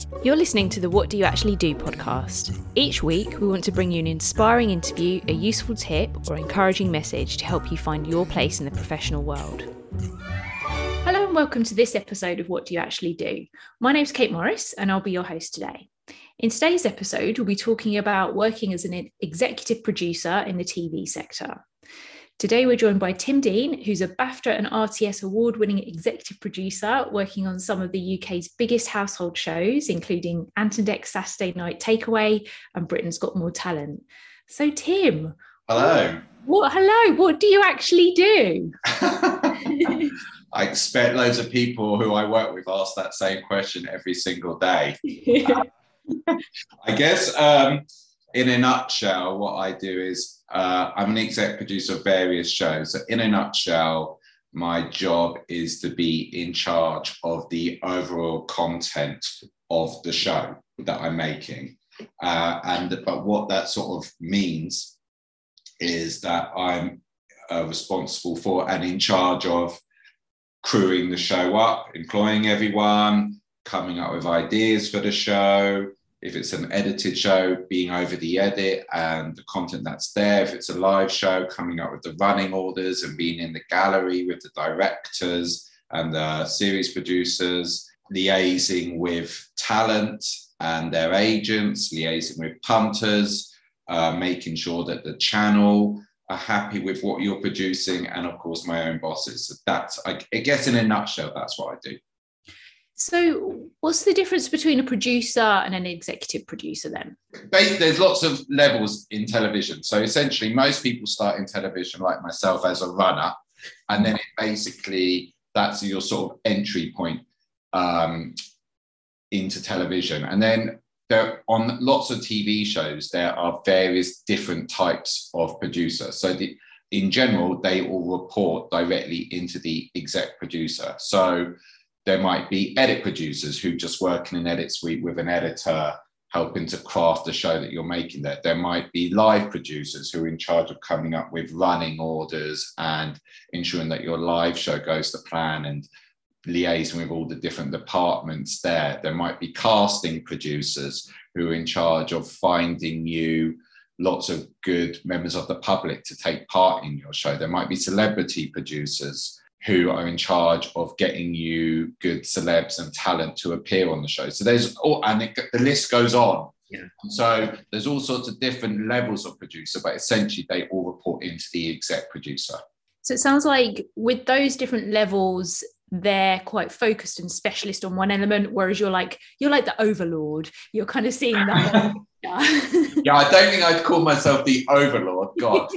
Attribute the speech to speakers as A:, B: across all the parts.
A: You're listening to the What Do You Actually Do podcast. Each week, we want to bring you an inspiring interview, a useful tip, or encouraging message to help you find your place in the professional world. Hello and welcome to this episode of What Do You Actually Do? My name's Kate Morris and I'll be your host today. In today's episode, we'll be talking about working as an executive producer in the TV sector. Today, we're joined by Tim Dean, who's a BAFTA and RTS award-winning executive producer working on some of the UK's biggest household shows, including Ant and Dec's Saturday Night Takeaway and Britain's Got More Talent. So, Tim.
B: Hello.
A: What do you actually do?
B: I expect loads of people who I work with ask that same question every single day. I guess in a nutshell, what I do is I'm an exec producer of various shows. So in a nutshell, my job is to be in charge of the overall content of the show that I'm making. But what that sort of means is that I'm responsible for and in charge of crewing the show up, employing everyone, coming up with ideas for the show. If it's an edited show, being over the edit and the content that's there. If it's a live show, coming up with the running orders and being in the gallery with the directors and the series producers, liaising with talent and their agents, liaising with punters, making sure that the channel are happy with what you're producing, and of course my own bosses. So that's, I guess in a nutshell, that's what I do.
A: So what's the difference between a producer and an executive producer then?
B: There's lots of levels in television. So essentially, most people start in television, like myself, as a runner. And then basically, that's your sort of entry point into television. And then on lots of TV shows, there are various different types of producer. So in general, they all report directly into the exec producer. So there might be edit producers who just work in an edit suite with an editor, helping to craft the show that you're making there. There might be live producers who are in charge of coming up with running orders and ensuring that your live show goes to plan and liaising with all the different departments there. There might be casting producers who are in charge of finding you lots of good members of the public to take part in your show. There might be celebrity producers who are in charge of getting you good celebs and talent to appear on the show. So the list goes on. Yeah. So there's all sorts of different levels of producer, but essentially they all report into the exec producer.
A: So it sounds like with those different levels, they're quite focused and specialist on one element, whereas you're like the overlord. You're kind of seeing that.
B: Yeah, I don't think I'd call myself the overlord. God.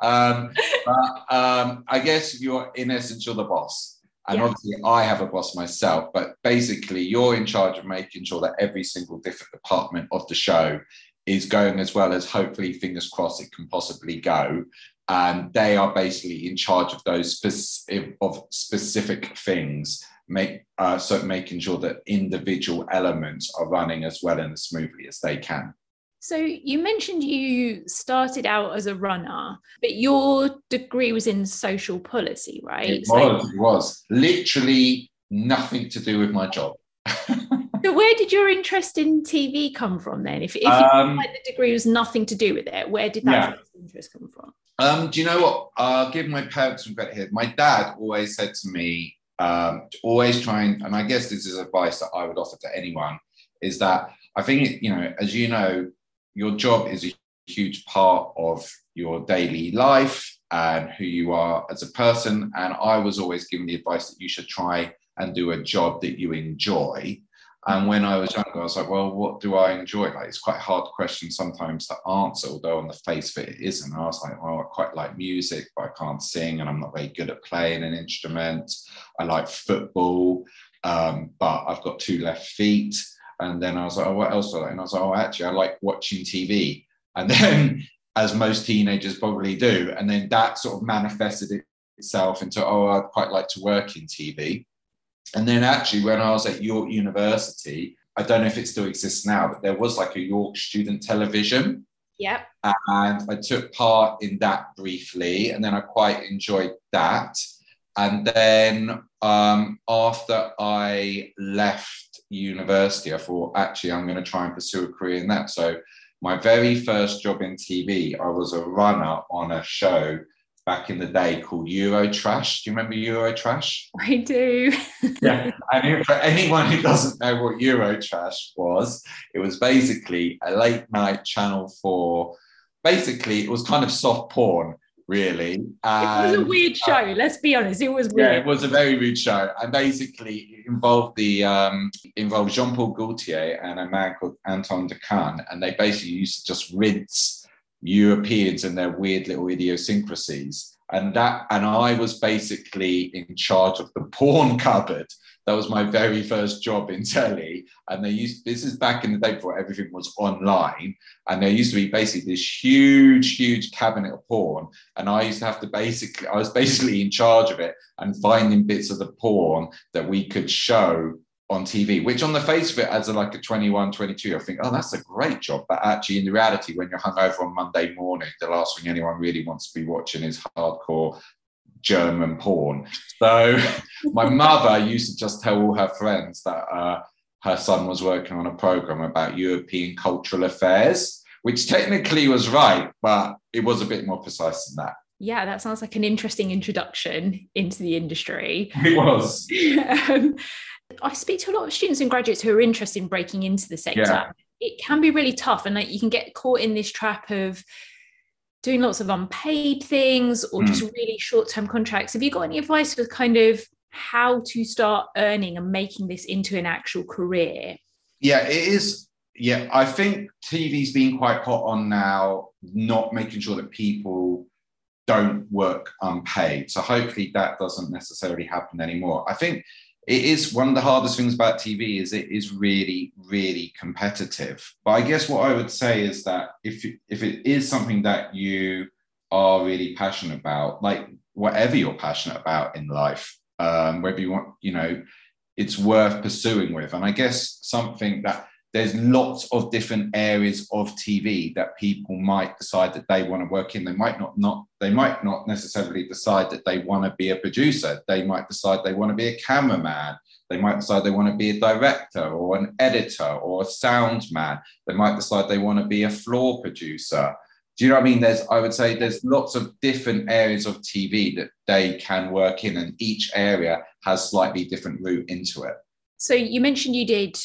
B: I guess in essence, you're the boss. And Obviously I have a boss myself, but basically you're in charge of making sure that every single different department of the show is going as well as hopefully, fingers crossed, it can possibly go. And they are basically in charge of those specific things, making sure that individual elements are running as well and as smoothly as they can.
A: So you mentioned you started out as a runner, but your degree was in social policy, right?
B: It was literally nothing to do with my job.
A: So where did your interest in TV come from then? If you like the degree was nothing to do with it, where did that interest come from?
B: Do you know what? I'll give my parents some credit here. My dad always said to me, always try and I guess this is advice that I would offer to anyone, is that I think, as you know, your job is a huge part of your daily life and who you are as a person. And I was always given the advice that you should try and do a job that you enjoy. And when I was younger, I was like, well, what do I enjoy? Like, it's quite a hard question sometimes to answer, although on the face of it isn't. And I was like, well, I quite like music, but I can't sing and I'm not very good at playing an instrument. I like football, but I've got 2 left feet. And then I was like, oh, what else do I like? And I was like, oh, actually, I like watching TV. And then, as most teenagers probably do, and then that sort of manifested itself into, oh, I'd quite like to work in TV. And then actually, when I was at York University, I don't know if it still exists now, but there was like a York Student Television.
A: Yep.
B: And I took part in that briefly, and then I quite enjoyed that. And then after I left university, I thought, actually, I'm going to try and pursue a career in that. So my very first job in TV, I was a runner on a show back in the day called Eurotrash. Do you remember Eurotrash?
A: I do.
B: Yeah. And for anyone who doesn't know what Eurotrash was, it was basically a late night Channel 4. Basically, it was kind of soft porn, really.
A: It was a weird show. Let's be honest. It was weird.
B: Yeah, it was a very weird show. And basically, it involved Jean-Paul Gaultier and a man called Anton de Caunes. And they basically used to just rinse Europeans and their weird little idiosyncrasies. And I was basically in charge of the porn cupboard. That was my very first job in telly. And this is back in the day before everything was online. And there used to be basically this huge cabinet of porn. And I used to have to I was basically in charge of it and finding bits of the porn that we could show on TV, which on the face of it, as a 21, 22, I think, oh, that's a great job. But actually, in the reality, when you're hungover on Monday morning, the last thing anyone really wants to be watching is hardcore German porn. So my mother used to just tell all her friends that her son was working on a program about European cultural affairs, which technically was right, but it was a bit more precise than that.
A: Yeah, that sounds like an interesting introduction into the industry.
B: It was.
A: I speak to a lot of students and graduates who are interested in breaking into the sector. Yeah. It can be really tough, and you can get caught in this trap of doing lots of unpaid things or just really short-term contracts. Have you got any advice for kind of how to start earning and making this into an actual career?
B: Yeah, it is. Yeah, I think TV's been quite hot on now, not making sure that people don't work unpaid. So hopefully that doesn't necessarily happen anymore. I think it is one of the hardest things about TV is it is really, really competitive. But I guess what I would say is that if it is something that you are really passionate about, like whatever you're passionate about in life, whether you want, it's worth pursuing with. And I guess something that there's lots of different areas of TV that people might decide that they want to work in. They might not necessarily decide that they want to be a producer. They might decide they want to be a cameraman. They might decide they want to be a director or an editor or a sound man. They might decide they want to be a floor producer. Do you know what I mean? I would say there's lots of different areas of TV that they can work in, and each area has slightly different route into it.
A: So you mentioned you did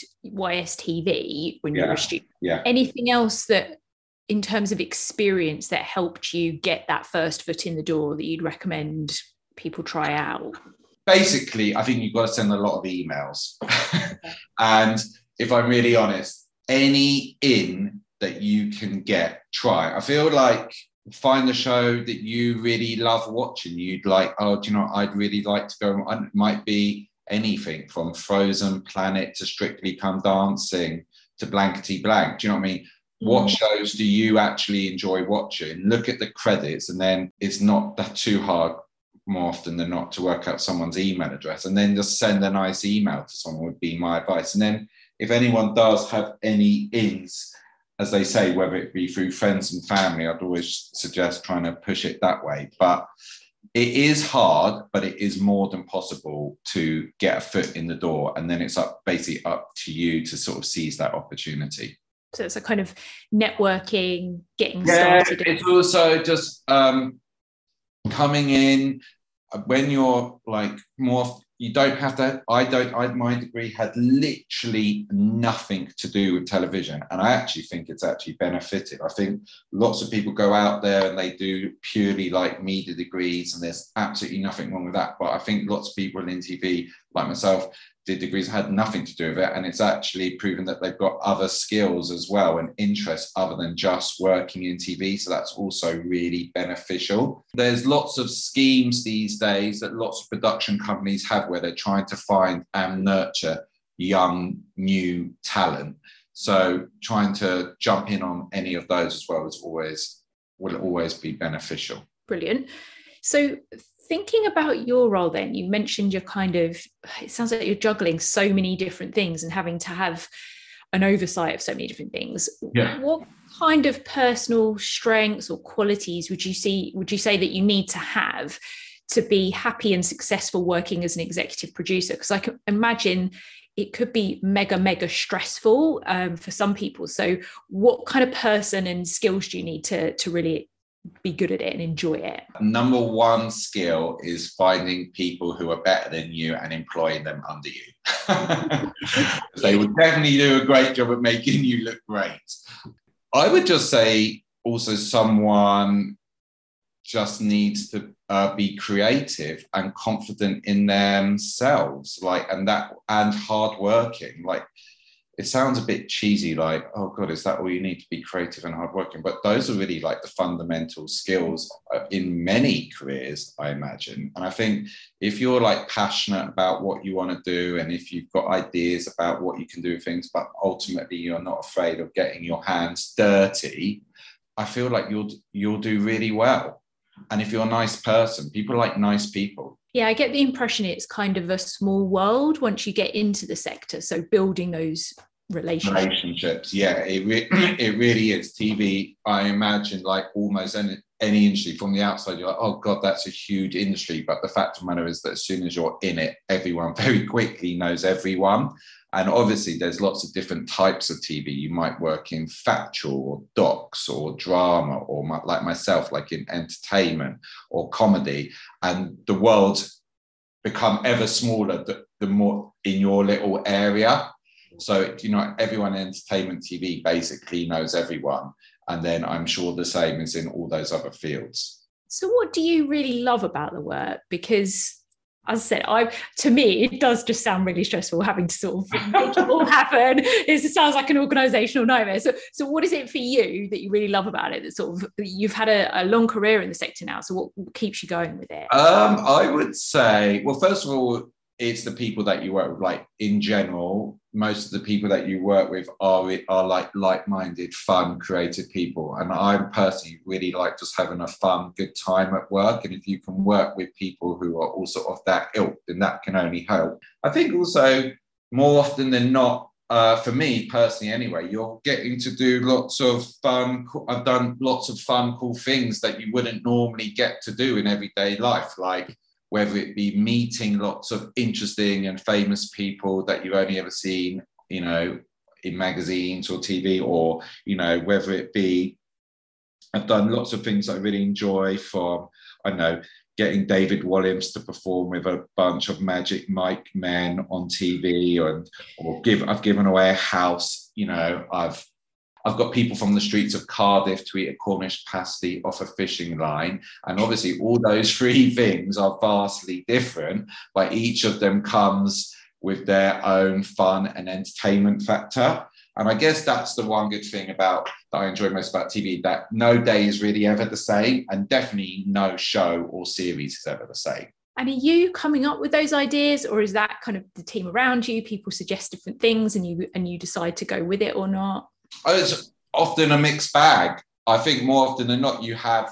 A: YSTV when you were a student.
B: Yeah.
A: Anything else that, in terms of experience, that helped you get that first foot in the door that you'd recommend people try out?
B: Basically, I think you've got to send a lot of emails. And if I'm really honest, any in that you can get, try. I feel like find the show that you really love watching. You'd like, I'd really like to go. It might be anything from Frozen Planet to Strictly Come Dancing to Blankety Blank. Do you know what I mean? What shows do you actually enjoy watching? Look at the credits, and then it's not that too hard more often than not to work out someone's email address, and then just send a nice email to someone would be my advice. And then if anyone does have any ins, as they say, whether it be through friends and family, I'd always suggest trying to push it that way. But it is hard, but it is more than possible to get a foot in the door. And then it's basically up to you to sort of seize that opportunity.
A: So it's a kind of networking, getting started.
B: It's also just coming in when you're more, you don't have to, my degree had literally nothing to do with television. And I actually think it's actually benefited. I think lots of people go out there and they do purely media degrees, and there's absolutely nothing wrong with that. But I think lots of people in TV, like myself, did degrees, had nothing to do with it. And it's actually proven that they've got other skills as well and interests other than just working in TV. So that's also really beneficial. There's lots of schemes these days that lots of production companies have where they're trying to find and nurture young, new talent. So trying to jump in on any of those as well will always be beneficial.
A: Brilliant. So thinking about your role then, you mentioned it sounds like you're juggling so many different things and having to have an oversight of so many different things.
B: Yeah.
A: What kind of personal strengths or qualities would you say that you need to have to be happy and successful working as an executive producer? Because I can imagine it could be mega stressful for some people. So what kind of person and skills do you need to really be good at it and enjoy it?
B: Number one skill is finding people who are better than you and employing them under you. They would definitely do a great job at making you look great. I would just say also someone just needs to be creative and confident in themselves, and hardworking. Like, it sounds a bit cheesy, like, oh God, is that all you need to be creative and hardworking? But those are really like the fundamental skills in many careers, I imagine. And I think if you're like passionate about what you want to do, and if you've got ideas about what you can do with things, but ultimately you're not afraid of getting your hands dirty, I feel like you'll do really well. And if you're a nice person, people like nice people.
A: Yeah, I get the impression it's kind of a small world once you get into the sector. So building those relationships.
B: Yeah, it really is. TV, I imagine, like almost any industry from the outside, you're like, oh God, that's a huge industry. But the fact of the matter is that as soon as you're in it, everyone very quickly knows everyone. And obviously there's lots of different types of TV. You might work in factual or docs or drama, or like myself, like in entertainment or comedy. And the world's become ever smaller the more in your little area. So, everyone in entertainment TV basically knows everyone. And then I'm sure the same is in all those other fields.
A: So what do you really love about the work? Because as I said, to me, it does just sound really stressful having to sort of make it all happen. It sounds like an organisational nightmare. So what is it for you that you really love about it? That sort of, you've had a long career in the sector now. So what keeps you going with it?
B: I would say, well, first of all, it's the people that you work with. Like in general, most of the people that you work with are like-minded, fun, creative people. And I personally really like just having a fun, good time at work. And if you can work with people who are also of that ilk, then that can only help. I think also more often than not, for me personally anyway, you're getting to do lots of fun. I've done lots of fun, cool things that you wouldn't normally get to do in everyday life, like whether it be meeting lots of interesting and famous people that you've only ever seen, in magazines or TV, or, whether it be, I've done lots of things I really enjoy, from, I don't know, getting David Walliams to perform with a bunch of Magic Mike men on TV, I've given away a house, I've got people from the streets of Cardiff to eat a Cornish pasty off a fishing line. And obviously all those three things are vastly different, but each of them comes with their own fun and entertainment factor. And I guess that's the one good thing that I enjoy most about TV, that no day is really ever the same, and definitely no show or series is ever the same.
A: And are you coming up with those ideas, or is that kind of the team around you? People suggest different things and you decide to go with it or not?
B: It's often a mixed bag. I think more often than not, you have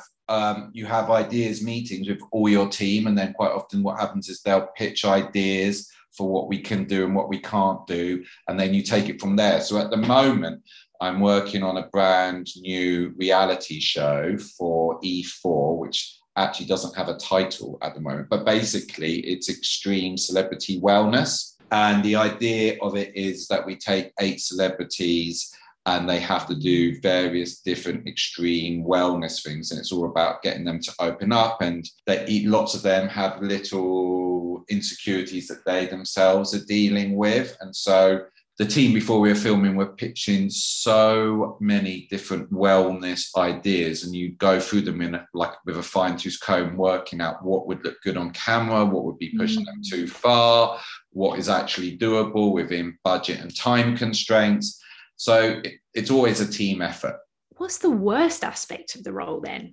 B: ideas meetings with all your team, and then quite often what happens is they'll pitch ideas for what we can do and what we can't do, and then you take it from there. So at the moment, I'm working on a brand new reality show for E4, which actually doesn't have a title at the moment, but basically it's extreme celebrity wellness. And the idea of it is that we take 8 celebrities and they have to do various different extreme wellness things. And it's all about getting them to open up, and lots of them have little insecurities that they themselves are dealing with. And so the team, before we were filming, were pitching so many different wellness ideas, and you go through them with a fine-tooth comb, working out what would look good on camera, what would be pushing them too far, what is actually doable within budget and time constraints. So it's always a team effort.
A: What's the worst aspect of the role then?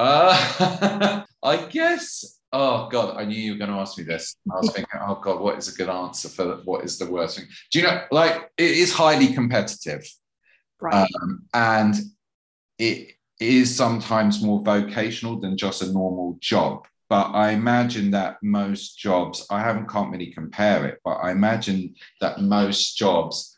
B: I guess, oh God, I knew you were going to ask me this. I was thinking, oh God, what is a good answer for what is the worst thing? Do you know, like, it is highly competitive.
A: Right.
B: And it is sometimes more vocational than just a normal job. But I imagine that most jobs, can't really compare it, but I imagine that most jobs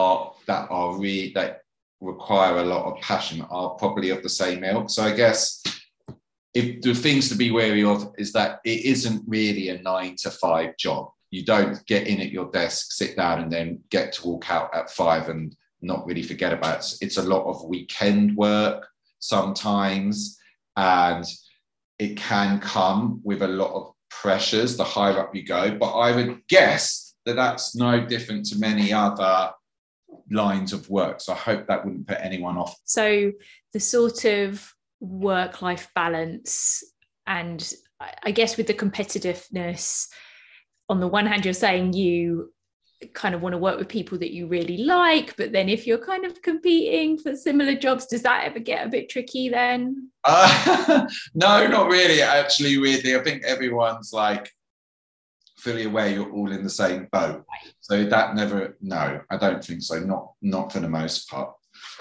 B: that require a lot of passion are probably of the same ilk. So I guess if the things to be wary of is that it isn't really a 9 to 5 job. you don't get in at your desk, sit down, and then get to walk out at 5 and not really forget about it. It's a lot of weekend work sometimes, and it can come with a lot of pressures the higher up you go. But I would guess that that's no different to many other lines of work. So I hope that wouldn't put anyone off.
A: So the sort of work-life balance, and I guess with the competitiveness, on the one hand, you're saying you kind of want to work with people that you really like, but then if you're kind of competing for similar jobs, does that ever get a bit tricky then?
B: No, not really, actually, weirdly. I think everyone's like fully aware you're all in the same boat. So that never, no, I don't think so. Not for the most part.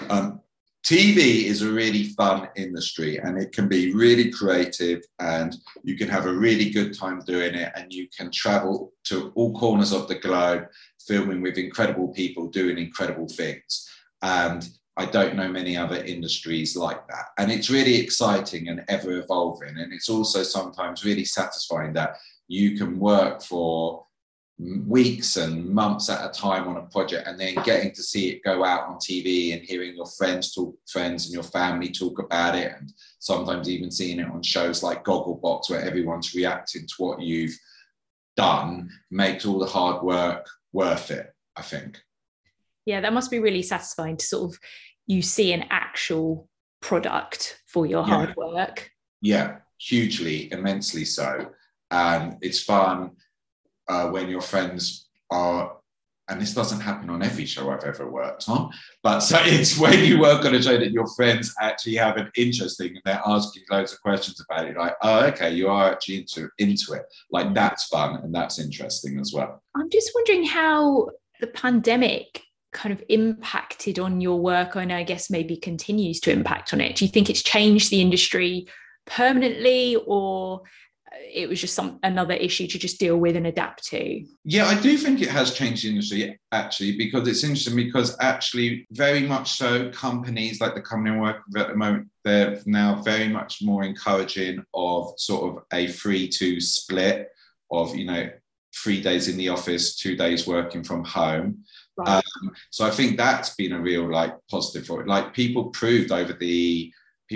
B: TV is a really fun industry, and it can be really creative, and you can have a really good time doing it, and you can travel to all corners of the globe filming with incredible people doing incredible things. And I don't know many other industries like that. And it's really exciting and ever evolving. And it's also sometimes really satisfying that you can work for weeks and months at a time on a project, and then getting to see it go out on TV and hearing your friends and your family talk about it, and sometimes even seeing it on shows like Gogglebox where everyone's reacting to what you've done makes all the hard work worth it, I think.
A: Yeah, that must be really satisfying to sort of, you see an actual product for your hard work.
B: Yeah, hugely, immensely so. And it's fun when your friends are, and this doesn't happen on every show I've ever worked on, but so it's when you work on a show that your friends actually have an interest in and they're asking loads of questions about it, like, oh, okay, you are actually into it. Like, that's fun and that's interesting as well.
A: I'm just wondering how the pandemic kind of impacted on your work, and I guess maybe continues to impact on it. Do you think it's changed the industry permanently, or it was just another issue to just deal with and adapt to?
B: Yeah, I do think it has changed the industry, actually, because it's interesting, because actually very much so companies like the company I work with at the moment, they're now very much more encouraging of sort of a 3-2 split of, 3 days in the office, 2 days working from home. Right. So I think that's been a real positive for it. Like people proved over the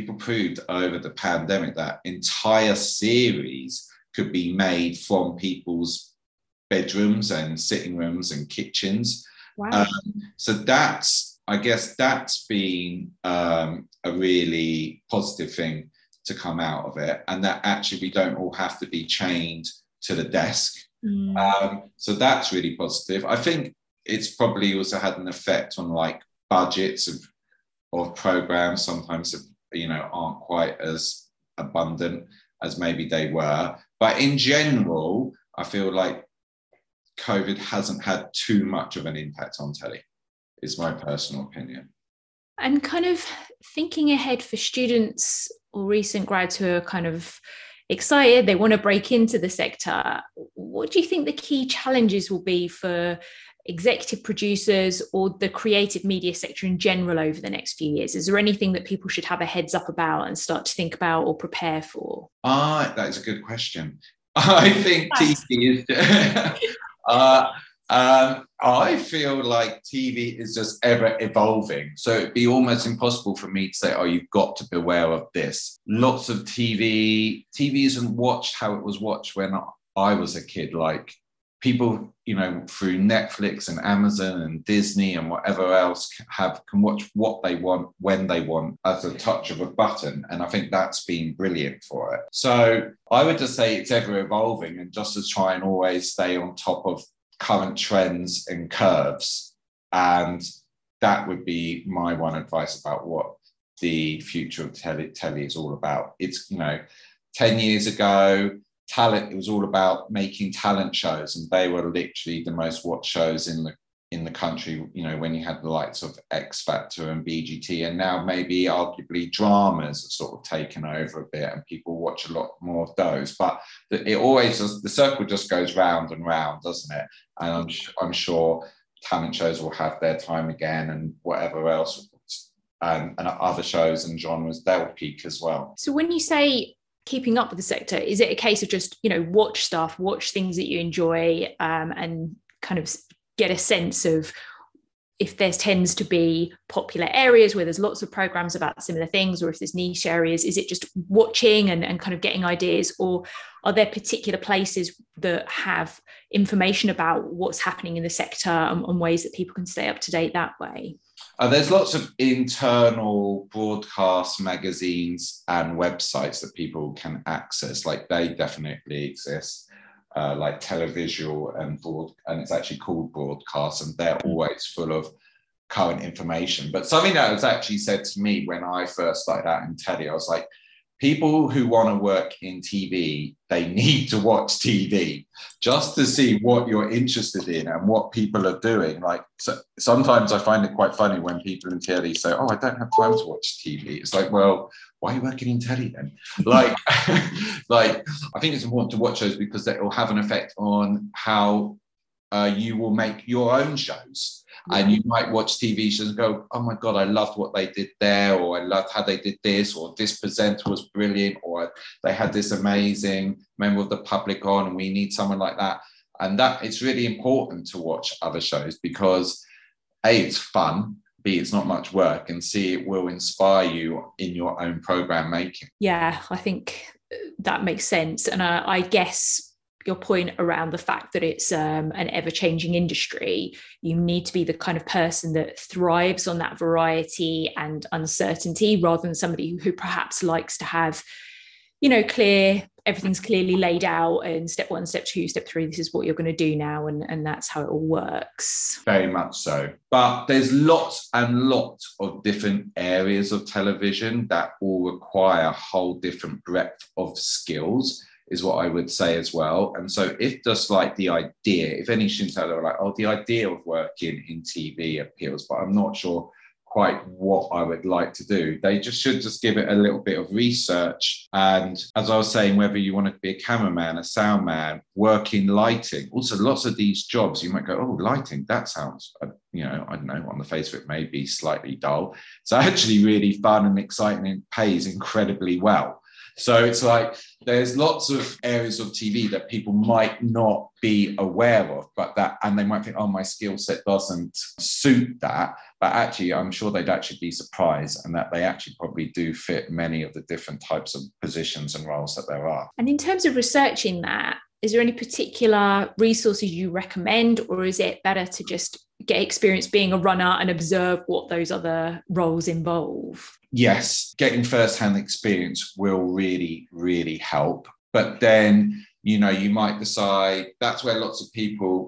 B: pandemic that entire series could be made from people's bedrooms and sitting rooms and kitchens. Wow. So I guess that's been a really positive thing to come out of it, and that actually we don't all have to be chained to the desk. So that's really positive. I think it's probably also had an effect on budgets of programs. Sometimes aren't quite as abundant as maybe they were. But in general, I feel like COVID hasn't had too much of an impact on telly, is my personal opinion.
A: And kind of thinking ahead for students or recent grads who are kind of excited, they want to break into the sector, what do you think the key challenges will be for executive producers or the creative media sector in general over the next few years? Is there anything that people should have a heads up about and start to think about or prepare for?
B: That is a good question. I think TV is I feel like TV is just ever evolving. So it'd be almost impossible for me to say, oh, you've got to beware of this. Lots of TV isn't watched how it was watched when I was a kid. Like people, through Netflix and Amazon and Disney and whatever else can watch what they want, when they want, at the touch of a button. And I think that's been brilliant for it. So I would just say it's ever evolving, and just to try and always stay on top of current trends and curves. And that would be my one advice about what the future of telly is all about. It's, 10 years ago, talent, it was all about making talent shows, and they were literally the most watched shows in the country, when you had the likes of X Factor and BGT. And now maybe arguably dramas have sort of taken over a bit and people watch a lot more of those. But it always does, the circle just goes round and round, doesn't it? And I'm sure talent shows will have their time again, and whatever else, and other shows and genres, they'll peak as well.
A: So when you say keeping up with the sector? Is it a case of just, watch things that you enjoy, and kind of get a sense of if there tends to be popular areas where there's lots of programs about similar things, or if there's niche areas? Is it just watching and kind of getting ideas, or are there particular places that have information about what's happening in the sector and ways that people can stay up to date that way?
B: There's lots of internal broadcast magazines and websites that people can access. Like, they definitely exist. Like Televisual and it's actually called Broadcast, and they're always full of current information. But something that was actually said to me when I first started out in telly, I was like, people who want to work in TV, they need to watch TV just to see what you're interested in and what people are doing. Like, so sometimes I find it quite funny when people in telly say, oh, I don't have time to watch TV. It's like, well, why are you working in telly then? Like, like, I think it's important to watch those because it will have an effect on how you will make your own shows. And you might watch TV shows and go, oh my God, I loved what they did there, or I loved how they did this, or this presenter was brilliant, or they had this amazing member of the public on, and we need someone like that. And that it's really important to watch other shows because A, it's fun, B, it's not much work, and C, it will inspire you in your own program making.
A: Yeah, I think that makes sense. And I guess your point around the fact that it's an ever-changing industry, you need to be the kind of person that thrives on that variety and uncertainty, rather than somebody who perhaps likes to have, everything's clearly laid out, and step 1, step 2, step 3, this is what you're going to do now, and that's how it all works.
B: Very much so. But there's lots and lots of different areas of television that all require a whole different breadth of skills, is what I would say as well. And so if just like the idea, if any students out there are like, oh, the idea of working in TV appeals, but I'm not sure quite what I would like to do, they should give it a little bit of research. And as I was saying, whether you want to be a cameraman, a sound man, work in lighting, also lots of these jobs, you might go, oh, lighting, that sounds, I don't know, on the face of it, may be slightly dull. It's actually really fun and exciting and pays incredibly well. So it's like there's lots of areas of TV that people might not be aware of, and they might think, oh, my skill set doesn't suit that. But actually, I'm sure they'd actually be surprised, and that they actually probably do fit many of the different types of positions and roles that there are.
A: And in terms of researching that, is there any particular resources you recommend, or is it better to just get experience being a runner and observe what those other roles involve?
B: Yes, getting first-hand experience will really, really help. But then, you might decide, that's where lots of people,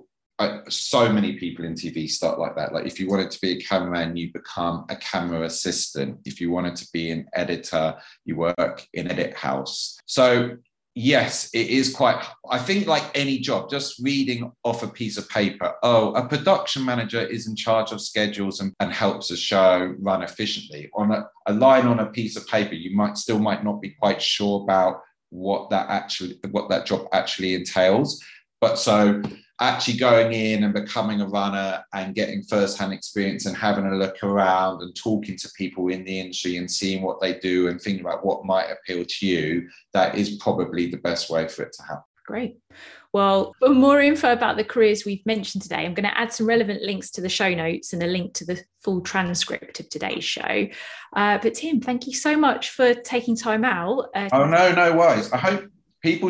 B: so many people in TV start like that. Like, if you wanted to be a cameraman, you become a camera assistant. If you wanted to be an editor, you work in edit house. So yes, it is quite, I think like any job, just reading off a piece of paper, oh, a production manager is in charge of schedules and helps a show run efficiently. On a line on a piece of paper, you might not be quite sure about what that job actually entails. But so actually going in and becoming a runner and getting first-hand experience and having a look around and talking to people in the industry and seeing what they do and thinking about what might appeal to you, that is probably the best way for it to happen.
A: Great. Well, for more info about the careers we've mentioned today, I'm going to add some relevant links to the show notes and a link to the full transcript of today's show. But Tim, thank you so much for taking time out.
B: No worries. I hope people,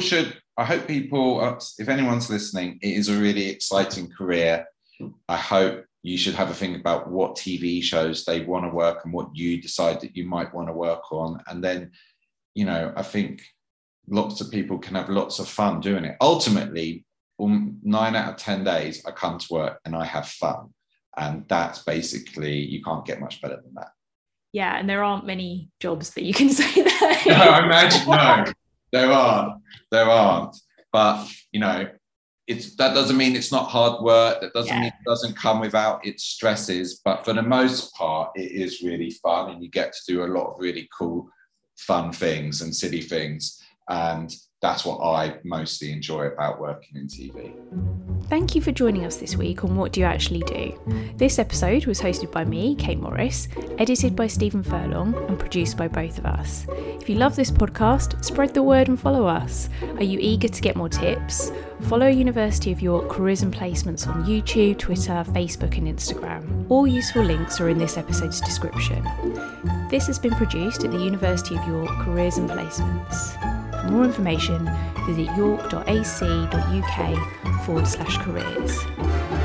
B: if anyone's listening, it is a really exciting career. I hope you should have a think about what TV shows they want to work and what you decide that you might want to work on. And then, I think lots of people can have lots of fun doing it. Ultimately, 9 out of 10 days, I come to work and I have fun. And that's basically, you can't get much better than that.
A: Yeah, and there aren't many jobs that you can say that.
B: No, I imagine, no. There aren't. But, that doesn't mean it's not hard work. That doesn't mean it doesn't come without its stresses. But for the most part, it is really fun, and you get to do a lot of really cool, fun things and silly things. And that's what I mostly enjoy about working in TV.
A: Thank you for joining us this week on What Do You Actually Do? This episode was hosted by me, Kate Morris, edited by Stephen Furlong, and produced by both of us. If you love this podcast, spread the word and follow us. Are you eager to get more tips? Follow University of York Careers and Placements on YouTube, Twitter, Facebook and Instagram. All useful links are in this episode's description. This has been produced at the University of York Careers and Placements. For more information, visit york.ac.uk/careers.